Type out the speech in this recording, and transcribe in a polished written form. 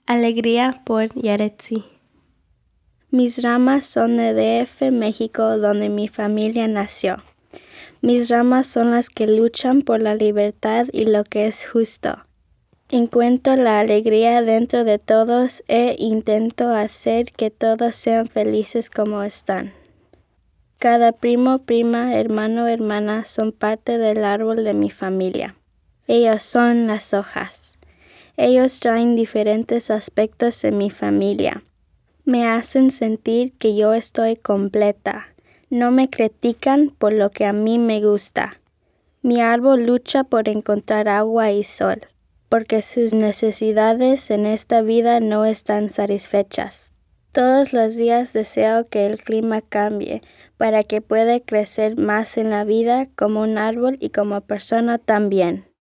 Alegría por Yaretsi. Mis ramas son de DF, México, donde mi familia nació. Mis ramas son las que luchan por la libertad y lo que es justo. Encuentro la alegría dentro de todos e intento hacer que todos sean felices como están. Cada primo, prima, hermano, hermana son parte del árbol de mi familia. Ellos son las hojas. Ellos traen diferentes aspectos en mi familia. Me hacen sentir que yo estoy completa. No me critican por lo que a mí me gusta. Mi árbol lucha por encontrar agua y sol, porque sus necesidades en esta vida no están satisfechas. Todos los días deseo que el clima cambie para que pueda crecer más en la vida como un árbol y como persona también.